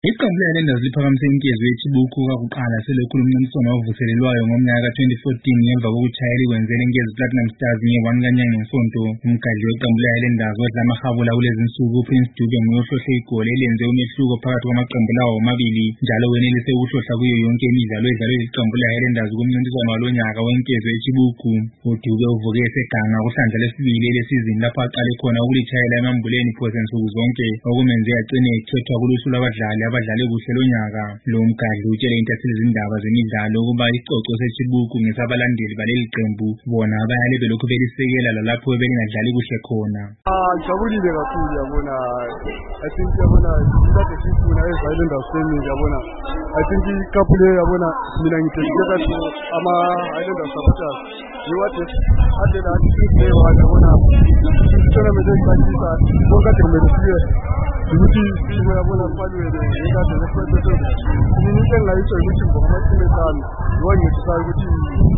Iqembu le-Highlanders liphakamise inkezo yeThibukhu kakuqala selokhu umncintiswano ovuselelwayo ngomnyaka ka-2014 ngemva kokuthi likwenzele inkezo Platinum Stars nge-1 kaNyanga ngeSonto. Umgadli weqembu le-Highlanders wedla amahabula kulezi nsuku uPrince Dube ngohlohla igoli elenze umehluko phakathi kwamaqembu lawo omabili, njalo wenelise ukuhlohla kuyo yonke imidlalo edlalwe liqembu le-Highlanders kumncintiswano walonyaka wenkezo yeThibukhu. UDube uvuke eseganga kuhlandla lesibili lesizini lapho aqale khona ukulitshayela emambuleni phose nsuku zonke, okumenze agcine ekhethwa kuluhlu lwabadlali abadlale kuhle lonyaka. Lo mgadli utshele intatheli zindaba zemidlalo ukuba isicoco seThibukhu ngesabalandeli baleli qembu, bona abayale belokhu belisekela lalapho belingadlali kuhle khona. Ngijabulile kakhulu yabona. I think yabona kade sifuna eZilander Semi yabona. I think ikapule yabona mina ngithekela ama Highlanders supporters. Yiwathi adela athi yabona. Sithola manje sakisa bonke kumele siye. Ukuthi siyabona kwalwele ngekade lesiphethe. Mina into engayisho ukuthi ngokumathimethana ngiyangitshela ukuthi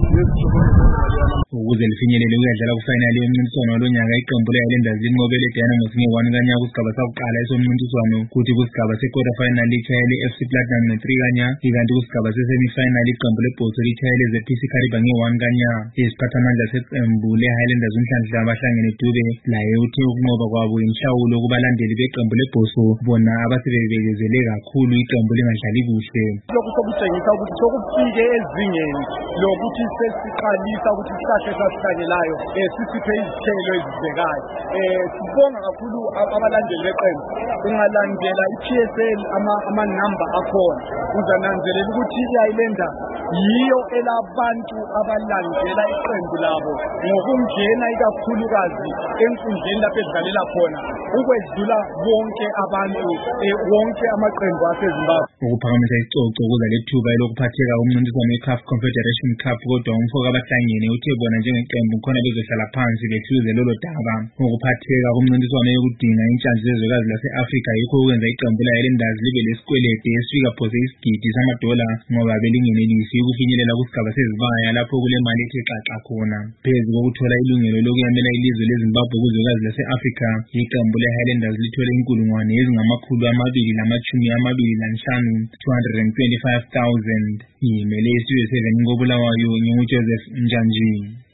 ukuze lifinyelele ukudlala kufinali yomncintiswano walonyaka iqembu le-Highlanders linqobele Dynamos nge-1 kaNyanga kusigaba sakuqala esomncintiswano, kuthi kusigaba se-quarter final litshayele FC Platinum nge-3 kaNyanga, ikanti kusigaba se-semi-final iqembu leBhotho litshayele ZPC Kariba nge-1 kaNyanga. Isiphathamandla seqembu le-Highlanders uNhlanhla Bahlangene Dube laye uthe ukunqoba kwabo inhlawulo kubalandeli beqembu leBhotho, bona abasebebekezele kakhulu iqembu lingadlali kuhle. Lokhu sokutshengisa ukuthi sokufike ezingeni lokuthi sesiqalisa ukuthi sihlahle sasihlanyelayo sisiphe izithelo ezidlekayo. Sibonga kakhulu abalandeli beqembu. Ungalandela i-PSL ama-number akhona uzananzelela ukuthi i-Highlander yiyo elabantu abalandela iqembu labo ngokungena ikakhulukazi enkundleni lapho edlalela khona ukwedlula bonke abantu wonke amaqembu aseZimbabwe. Ukuphakamisa isicoco kuza lethuba elokuphatheka umncintiswano we-CAF Confederation Cup, kodwa umfoko abahlangene uthe bona njengeqembu khona bezohlala phansi behluze lolo daba. Ukuphatheka kumncintiswano yokudinga intshantshi zezwekazi lase-Afrika yikho okwenza iqembu le-Highlanders libe lesikwelede esifika phose isigidi $, ngoba belingenelisi ukufinyelela kusigaba sezibaya lapho kule mali ethe xaxa khona. Phezu kokuthola ilungelo lokuyamela ilizwe leZimbabwe kuzwekazi lase-Afrika, iqembu le-Highlanders lithole inkulungwane ezingama-225,000 225,000. Yimele isizwe 7 koBulawayo, nginguJoseph Njanjini.